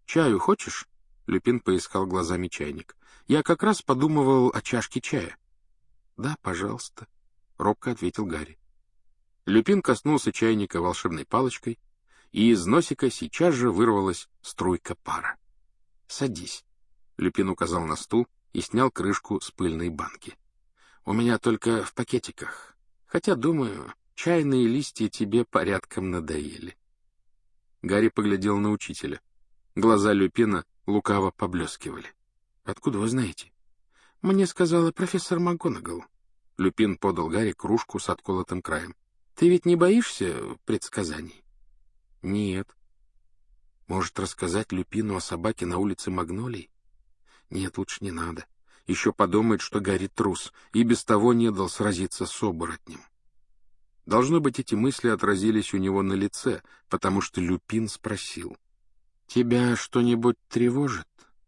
«Чаю хочешь?» Люпин поискал глазами чайник. «Я как раз подумывал о чашке чая». «Да, пожалуйста», — робко ответил Гарри. Люпин коснулся чайника волшебной палочкой, и из носика сейчас же вырвалась струйка пара. «Садись», — Люпин указал на стул и снял крышку с пыльной банки. «У меня только в пакетиках, хотя, думаю, чайные листья тебе порядком надоели». Гарри поглядел на учителя. Глаза Люпина лукаво поблескивали. «Откуда вы знаете?» «Мне сказала профессор МакГонагал». Люпин подал Гарри кружку с отколотым краем. «Ты ведь не боишься предсказаний?» «Нет». «Может, рассказать Люпину о собаке на улице Магнолий?» «Нет, лучше не надо. Еще подумает, что Гарри трус, и без того не дал сразиться с оборотнем». Должно быть, эти мысли отразились у него на лице, потому что Люпин спросил: «Тебя что-нибудь тревожит?»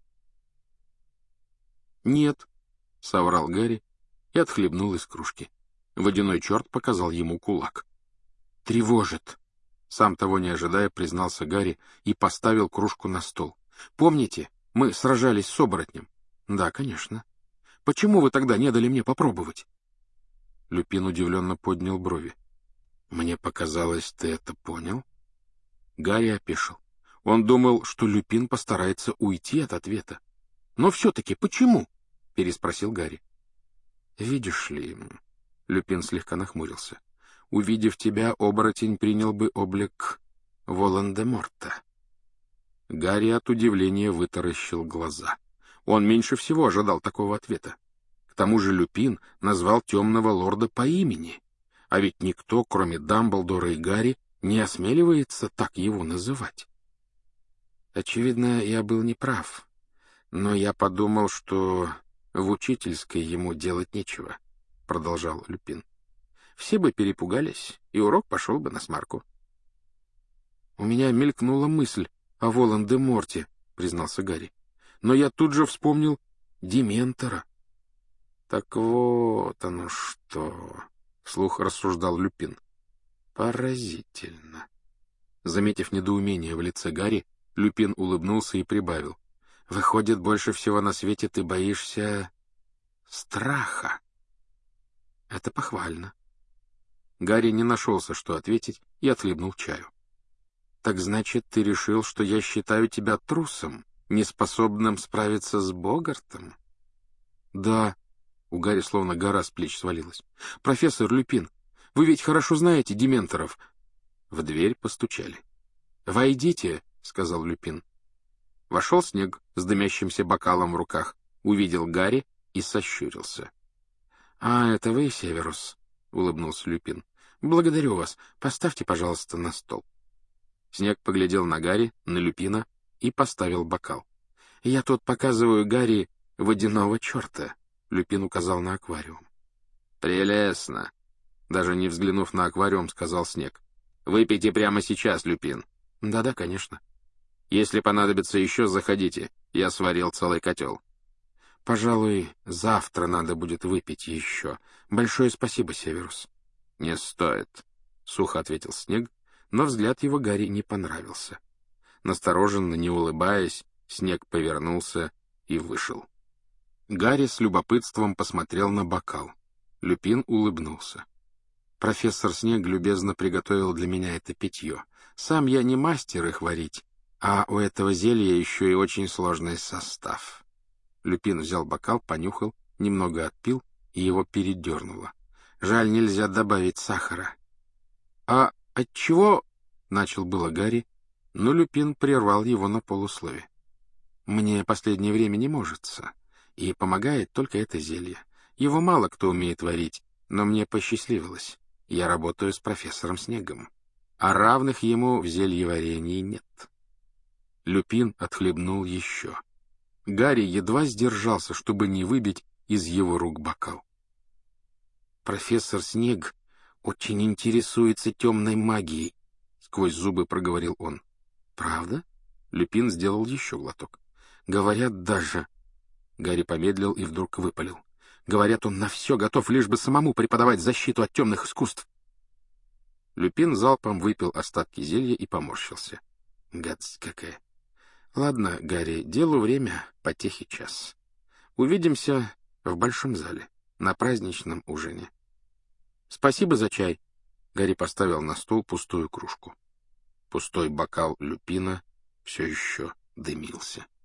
«Нет», — соврал Гарри и отхлебнул из кружки. Водяной черт показал ему кулак. «Тревожит», — сам того не ожидая, признался Гарри и поставил кружку на стол. «Помните, мы сражались с оборотнем?» «Да, конечно». «Почему вы тогда не дали мне попробовать?» Люпин удивленно поднял брови. «Мне показалось, ты это понял?» Гарри опешил. Он думал, что Люпин постарается уйти от ответа. «Но все-таки почему?» — переспросил Гарри. «Видишь ли...» — Люпин слегка нахмурился. «Увидев тебя, оборотень принял бы облик Волан-де-Морта». Гарри от удивления вытаращил глаза. Он меньше всего ожидал такого ответа. К тому же Люпин назвал темного лорда по имени. А ведь никто, кроме Дамблдора и Гарри, не осмеливается так его называть. Очевидно, я был неправ, но я подумал, что в учительской ему делать нечего, — продолжал Люпин. Все бы перепугались, и урок пошел бы насмарку. У меня мелькнула мысль о Волан-де-Морте, — признался Гарри, но я тут же вспомнил Дементора. Так вот оно что... — вслух рассуждал Люпин. «Поразительно». Заметив недоумение в лице Гарри, Люпин улыбнулся и прибавил: «Выходит, больше всего на свете ты боишься... страха». «Это похвально». Гарри не нашелся, что ответить, и отхлебнул чаю. «Так значит, ты решил, что я считаю тебя трусом, неспособным справиться с Богартом?» «Да». У Гарри словно гора с плеч свалилась. «Профессор Люпин, вы ведь хорошо знаете дементоров». В дверь постучали. «Войдите», — сказал Люпин. Вошел Снег с дымящимся бокалом в руках, увидел Гарри и сощурился. «А, это вы, Северус?» — улыбнулся Люпин. «Благодарю вас. Поставьте, пожалуйста, на стол». Снег поглядел на Гарри, на Люпина и поставил бокал. «Я тут показываю Гарри водяного черта», — Люпин указал на аквариум. «Прелестно!» Даже не взглянув на аквариум, сказал Снег. «Выпейте прямо сейчас, Люпин». «Да-да, конечно». «Если понадобится еще, заходите. Я сварил целый котел». «Пожалуй, завтра надо будет выпить еще. Большое спасибо, Северус». «Не стоит», — сухо ответил Снег, но взгляд его Гарри не понравился. Настороженно, не улыбаясь, Снег повернулся и вышел. Гарри с любопытством посмотрел на бокал. Люпин улыбнулся. «Профессор Снег любезно приготовил для меня это питье. Сам я не мастер их варить, а у этого зелья еще и очень сложный состав». Люпин взял бокал, понюхал, немного отпил, и его передернуло. «Жаль, нельзя добавить сахара». «А отчего?» — начал было Гарри, но Люпин прервал его на полуслове. «Мне последнее время не можется, и помогает только это зелье. Его мало кто умеет варить, но мне посчастливилось. Я работаю с профессором Снегом, а равных ему в зельеварении нет». Люпин отхлебнул еще. Гарри едва сдержался, чтобы не выбить из его рук бокал. «Профессор Снег очень интересуется темной магией», — сквозь зубы проговорил он. «Правда?» — Люпин сделал еще глоток. «Говорят даже...» Гарри помедлил и вдруг выпалил. «Говорят, он на все готов, лишь бы самому преподавать защиту от темных искусств». Люпин залпом выпил остатки зелья и поморщился. «Гадость какая! Ладно, Гарри, делу время, потехи час. Увидимся в большом зале, на праздничном ужине. Спасибо за чай. Гарри поставил на стол пустую кружку. Пустой бокал Люпина все еще дымился.